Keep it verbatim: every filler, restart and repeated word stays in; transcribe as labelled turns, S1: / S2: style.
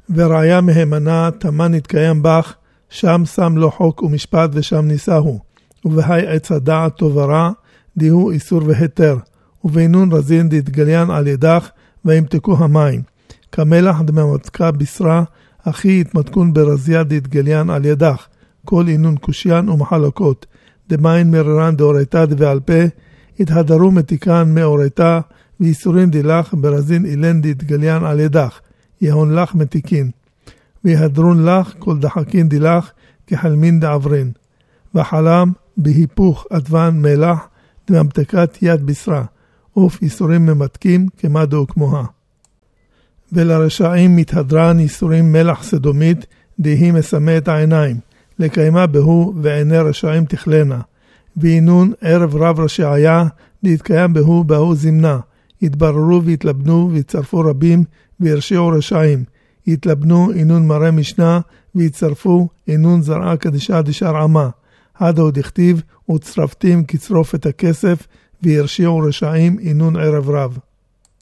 S1: וראיה מהימנה תמה נתקיים בך, שם שם לו חוק ומשפט ושם ניסהו, ובהי עץ הדעת טוב ורע, דיהו איסור והיתר, ובינון רזין דתגליין על ידך, וימתקו המים. כמלח דממתקה בשרה, אחי יתמתקון ברזיה דתגליין על ידך, כל אינון קושיין ומחלקות, דמיין מררן דאורייתא דבעל פה, התהדרו מתיקן מאורייתא, ואיסורים דילך ברזין אילן דתגליין על ידך, יהון לך מתיקין. ויהדרון לך כל דחקין דילך, כחלמין דעברין. וחלם בהיפוך אדוון מלח, דממתקת יד בשרה, אוף איסורים ממתקים כמדו כמוה. ולרשעים מתהדרן איסורים מלח סדומית, דהי מסמא את העיניים, לקיימה בהו ועיני רשעים תכלנה. ואינון ערב רב רשעיה, להתקיים בהו בהו זמנה, יתבררו ויתלבנו ויצרפו רבים וירשיעו רשעים, יתלבנו אינון מראה משנה ויצרפו אינון זרעה קדישה דשאר עמה, עד עוד הכתיב וצרפתים כצרוף את הכסף וירשיעו רשעים אינון ערב רב.